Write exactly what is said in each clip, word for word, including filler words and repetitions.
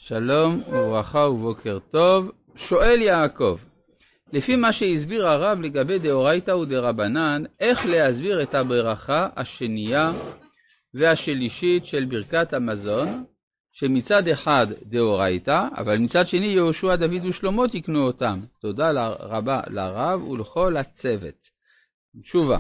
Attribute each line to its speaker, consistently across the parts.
Speaker 1: שלום וברכה ובוקר טוב. שואל יעקב, לפי מה שהסביר הרב לגבי דאורייתא ודרבנן, איך להסביר את הברכה השנייה והשלישית של ברכת המזון, שמצד אחד דאורייתא, אבל מצד שני יהושע, דוד ושלמה תקנו אותם. תודה רבה לרב ולכל הצוות. תשובה,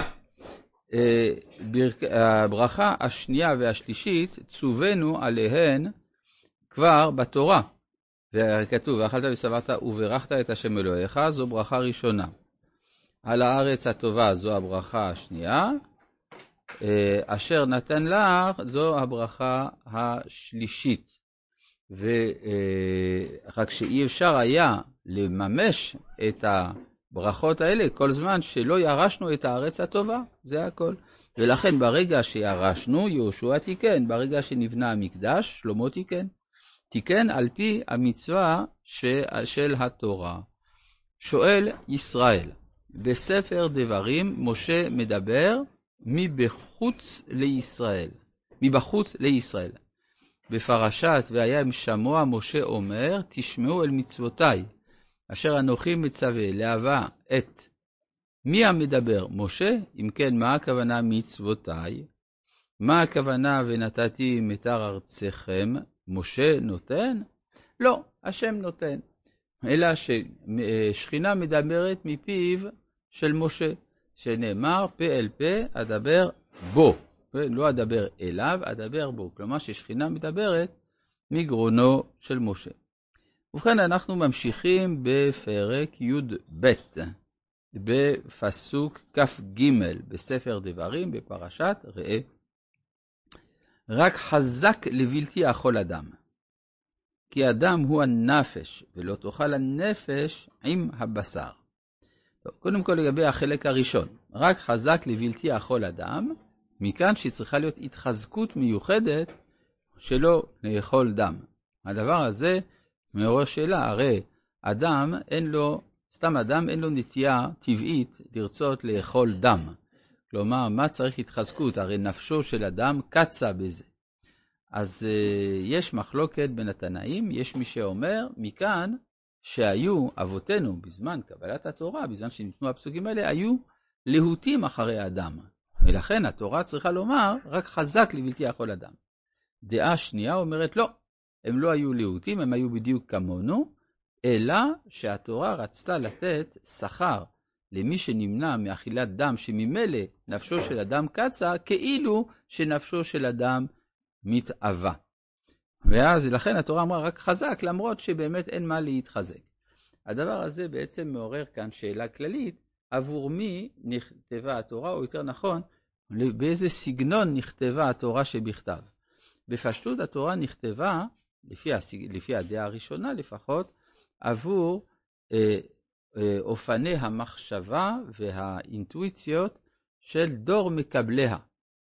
Speaker 1: הברכה השנייה והשלישית צוונו עליהן כבר בתורה, וכתוב ואכלת ושבעת וברכת את השם אלוהיך, זו ברכה ראשונה. על הארץ הטובה זו הברכה השנייה, אשר נתן לך זו הברכה השלישית. ורק שאי אפשר היה לממש את הברכות האלה כל זמן שלא ירשנו את הארץ הטובה, זה הכל. ולכן ברגע שירשנו יהושע תיקן, ברגע שנבנה המקדש שלמה תיקן. תיקן על פי המצווה של התורה. שואל ישראל, בספר דברים משה מדבר מבחוץ לישראל, מבחוץ לישראל. בפרשת והיה עם שמוע משה אומר, תשמעו אל מצוותיי, אשר אנוכי מצווה להבא את. מי המדבר? משה? אם כן, מה הכוונה מצוותיי? מה הכוונה ונתתי מטר ארצכם? משה נותן? לא, השם נותן. אלא ששכינה מדברת מפיו של משה, שנאמר פה אל פה אדבר בו, לא אדבר אליו, אדבר בו. כלומר ששכינה מדברת מגרונו של משה. ובכן אנחנו ממשיכים בפרק י' ב' בפסוק כף ג' בספר דברים בפרשת ראה. רק חזק לבלתי אכול אדם, כי אדם הוא הנפש, ולא תאכל הנפש עם הבשר. טוב, קודם כל לגבי החלק הראשון, רק חזק לבלתי אכול אדם, מכאן שצריכה להיות התחזקות מיוחדת שלא לאכול דם. הדבר הזה מעורר שאלה, הרי אדם אין לו, סתם אדם אין לו נטייה טבעית לרצות לאכול דם. כלומר, מה צריך התחזקות? הרי נפשו של אדם קצה בזה. אז uh, יש מחלוקת בין התנאים, יש מי שאומר, מכאן שהיו אבותינו בזמן קבלת התורה, בזמן שניתנו הפסוקים האלה, היו להוטים אחרי האדם. ולכן התורה צריכה לומר, רק חזק לבלתי אכול אדם. דעה שנייה אומרת, לא, הם לא היו להוטים, הם היו בדיוק כמונו, אלא שהתורה רצתה לתת שכר למי שנמנע מאכילת דם שממילא נפשו של אדם קצה, כאילו שנפשו של אדם מתאווה. ואז לכן התורה אמרה רק חזק, למרות שבאמת אין מה להתחזק. הדבר הזה בעצם מעורר כאן שאלה כללית, עבור מי נכתבה התורה, או יותר נכון, באיזה סגנון נכתבה התורה שבכתב. בפשטות התורה נכתבה, לפי, הסג... לפי הדעה הראשונה לפחות, עבור אה, אופני המחשבה והאינטואיציות של דור מקבליה.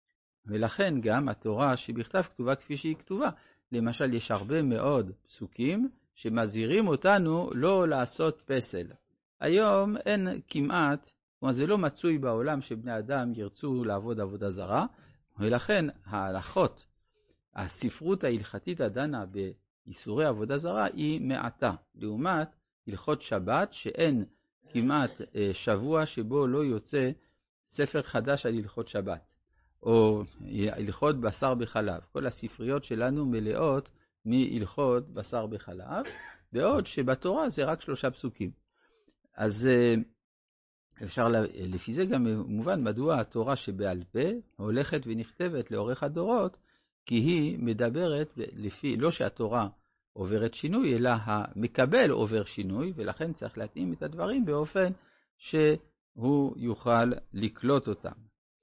Speaker 1: ולכן גם התורה שבכתב כתובה כפי שהיא כתובה. למשל יש הרבה מאוד פסוקים שמזהירים אותנו לא לעשות פסל. היום אין כמעט, כלומר זה לא מצוי בעולם שבני אדם ירצו לעבוד עבודה זרה, ולכן ההלכות, הספרות ההלכתית הדנה באיסורי עבודה זרה היא מעטה. לעומת הלכות שבת שאין כמעט שבוע שבו לא יוצא ספר חדש על הלכות שבת, או הלכות בשר בחלב. כל הספריות שלנו מלאות מהלכות בשר בחלב, בעוד שבתורה זה רק שלושה פסוקים. אז אפשר לפי זה גם מובן מדוע התורה שבעל פה הולכת ונכתבת לאורך הדורות, כי היא מדברת לפי, לא שהתורה עוברת שינוי, אלא המקבל עובר שינוי, ולכן צריך להתאים את הדברים באופן שהוא יוכל לקלוט אותם.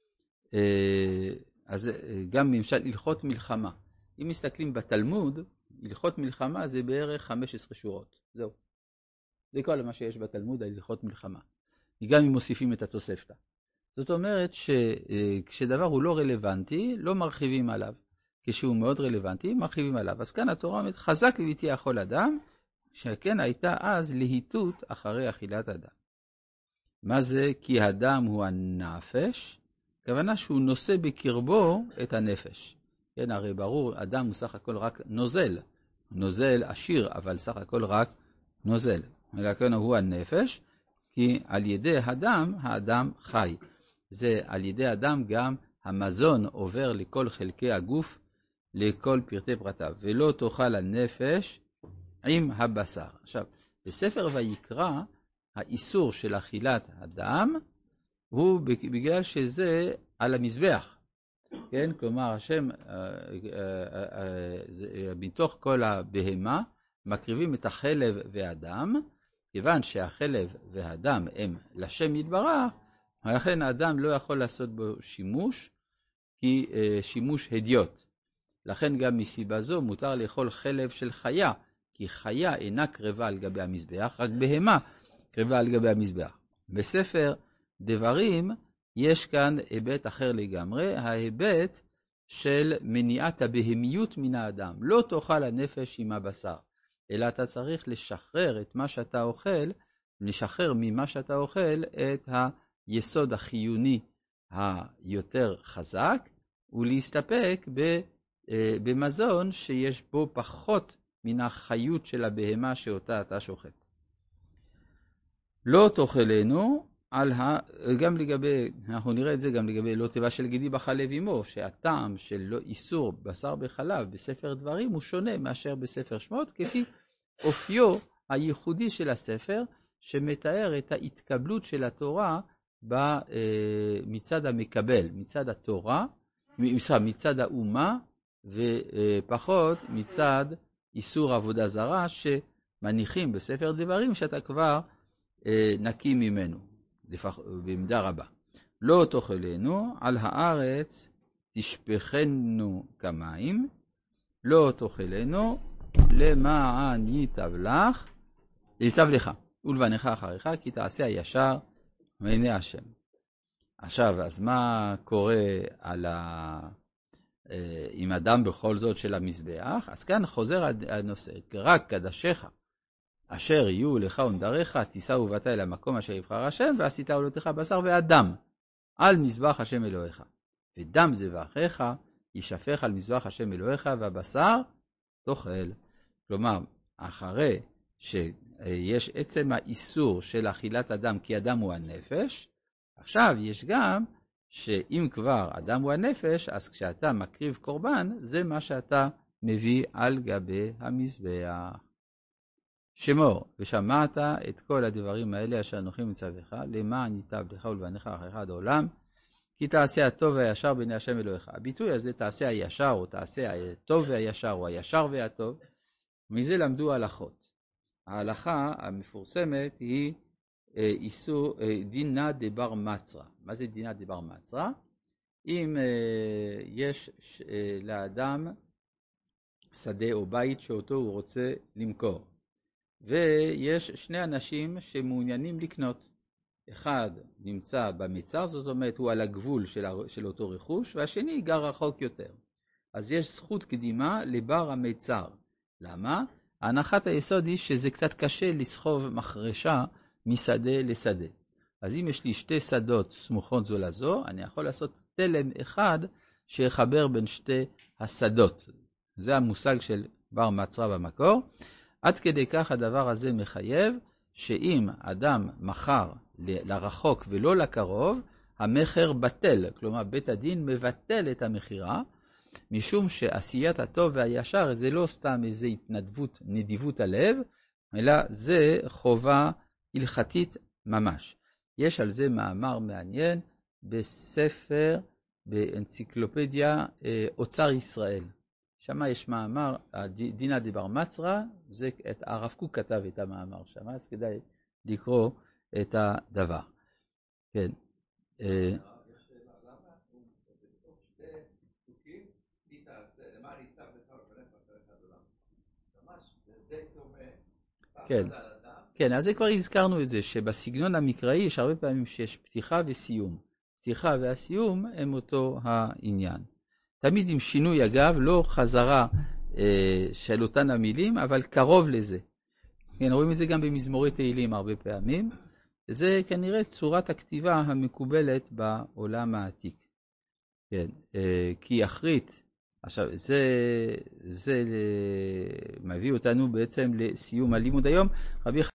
Speaker 1: אז גם למשל הלכות מלחמה. אם מסתכלים בתלמוד, הלכות מלחמה זה בערך חמש עשרה שורות. זהו. זה כל מה שיש בתלמוד על הלכות מלחמה. גם אם מוסיפים את התוספתא. זאת אומרת שכשדבר הוא לא רלוונטי, לא מרחיבים עליו. כשהוא מאוד רלוונטי, מרחיבים עליו. אז כאן התורה אומרת, חזק לבלתי אכול אדם, שכן הייתה אז להיטות אחרי אכילת אדם. מה זה? כי הדם הוא הנפש, כוונה שהוא נושא בקרבו את הנפש. כן, הרי ברור, אדם הוא סך הכל רק נוזל, נוזל עשיר, אבל סך הכל רק נוזל. לכן הוא הנפש, כי על ידי הדם, האדם חי. זה על ידי הדם גם המזון עובר לכל חלקי הגוף, לכל פרטי פרטיו. ולא תאכל הנפש עם הבשר. עכשיו, בספר ויקרא, האיסור של אכילת הדם, הוא בגלל שזה על המזבח. כן? כלומר, השם, מתוך כל הבהמה, מקריבים את החלב והדם, כיוון שהחלב והדם הם לשם יתברך, לכן האדם לא יכול לעשות בו שימוש, כי שימוש הדיוט. לכן גם מסיבה זו מותר לאכול חלב של חיה, כי חיה אינה קרבה על גבי המזבח, רק בהמה קרבה על גבי המזבח. בספר דברים יש כאן היבט אחר לגמרי, ההיבט של מניעת הבהמיות מן האדם. לא תאכל הנפש עם הבשר, אלא אתה צריך לשחרר את מה שאתה אוכל, לשחרר ממה שאתה אוכל את היסוד החיוני היותר חזק, ולהסתפק במזון שיש בו פחות מן החיות של הבהמה שאותה אתה שוחט. לא תאכלנו, על ה... גם לגבי, אנחנו נראה את זה גם לגבי לא תיבה של גידי בחלב עמו, שהטעם של לא איסור בשר בחלב בספר דברים הוא שונה מאשר בספר שמות, כפי אופיו הייחודי של הספר, שמתאר את ההתקבלות של התורה מצד המקבל, מצד התורה, מצד האומה, ופחות מצד איסור עבודה זרה, שמניחים בספר דברים שאתה כבר נקי ממנו. במידה רבה. לא תאכלנו, על הארץ תשפכנו כמים, לא תאכלנו, למען ייטב לך, ייטב לך, ולבניך אחריך, כי תעשה הישר מעיני השם. עכשיו, אז מה קורה על ה... עם אדם בכל זאת של המזבח? אז כאן חוזר הנושא, רק קדשך, אשר יהיו לך ונדריך, תישא ובאת אל המקום אשר יבחר השם, ועשית עולותיך בשר ואדם, על מזבח השם אלוהיך. ודם זבחיך ישפך על מזבח השם אלוהיך, והבשר תאכל. כלומר, אחרי שיש עצם האיסור של אכילת אדם, כי אדם הוא הנפש, עכשיו יש גם שאם כבר אדם הוא הנפש, אז כשאתה מקריב קורבן, זה מה שאתה מביא על גבי המזבח. שמור, ושמעת את כל הדברים האלה אשר אנוכי מצווך, למען ייטב לך ולבניך אחריך עד העולם, כי תעשה הטוב והישר בעיני השם אלוהיך. הביטוי הזה, תעשה הישר, או תעשה הטוב והישר, או הישר והטוב, מזה למדו הלכות. ההלכה המפורסמת היא איסור דינה דבר מצרה. מה זה דינה דבר מצרה? אם יש לאדם שדה או בית שאותו הוא רוצה למכור, ויש שני אנשים שמעוניינים לקנות. אחד נמצא במצר, זאת אומרת הוא על הגבול של, של אותו רכוש, והשני גר רחוק יותר. אז יש זכות קדימה לבר המצר. למה? הנחת היסוד היא שזה קצת קשה לסחוב מחרשה משדה לשדה. אז אם יש לי שתי שדות סמוכות זו לזו, אני יכול לעשות תלם אחד שיחבר בין שתי השדות. זה המושג של בר מצרה במקור. עד כדי כך הדבר הזה מחייב שאם אדם מחר לרחוק ולא לקרוב, המחר בטל. כלומר, בית הדין מבטל את המחירה, משום שעשיית הטוב והישר זה לא סתם איזו התנדבות, נדיבות הלב, אלא זה חובה הלכתית ממש. יש על זה מאמר מעניין בספר, באנציקלופדיה אוצר ישראל. שם יש מאמר, דינה דבר מצרה, זה את הרב קוק כתב את המאמר שם, אז כדאי לקרוא את הדבר. כן. כן. כן, אז זה כבר הזכרנו את זה, שבסגנון המקראי יש הרבה פעמים שיש פתיחה וסיום. פתיחה והסיום הם אותו העניין. תמיד עם שינוי אגב, לא חזרה אה, של אותן המילים, אבל קרוב לזה. כן, רואים את זה גם במזמורי תהילים הרבה פעמים. זה כנראה צורת הכתיבה המקובלת בעולם העתיק. כן, אה, כי אחרית עכשיו, זה, זה מביא אותנו בעצם לסיום הלימוד היום. רבי